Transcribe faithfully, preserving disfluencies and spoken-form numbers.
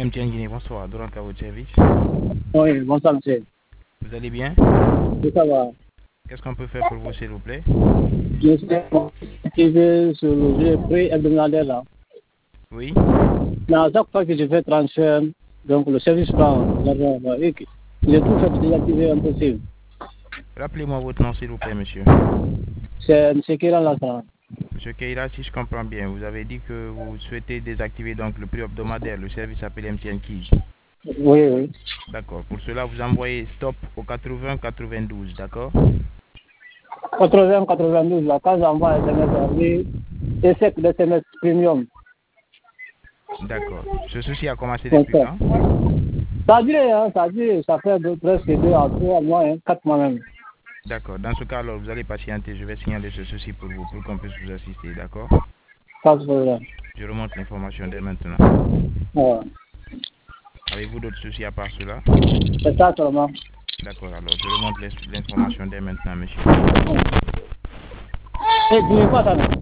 M T N Guinée, bonsoir. Durant à votre service. Oui, bonsoir, monsieur. Vous allez bien? Oui, ça va. Qu'est-ce qu'on peut faire pour vous, s'il vous plaît? Je suis activé sur le jeu prix hebdomadaire là. Oui. Mais à chaque fois que je fais transfert, donc le service prend l'argent. J'ai tout fait désactiver impossible. Rappelez-moi votre nom, s'il vous plaît, monsieur. C'est M. Kéran Lassana. Monsieur Keira, si je comprends bien, vous avez dit que vous souhaitez désactiver donc le prix hebdomadaire. Le service s'appelle M T N Key. Oui, oui. D'accord. Pour cela, vous envoyez stop au quatre-vingts quatre-vingt-douze, d'accord? quatre-vingts quatre-vingt-douze, là, quand j'envoie un S M S, on dit échec d'S M S premium. D'accord. Ce souci a commencé depuis quand? Ça a duré, hein, ça a duré, ça fait de, presque deux à trois mois, hein, quatre mois même. D'accord. Dans ce cas, alors, vous allez patienter. Je vais signaler ce souci pour vous, pour qu'on puisse vous assister, d'accord? Pas de problème. Je remonte l'information dès maintenant. Ouais. Avez-vous d'autres soucis à part cela? C'est ça seulement. D'accord, alors je remonte l'information dès maintenant, monsieur. Et dis-moi,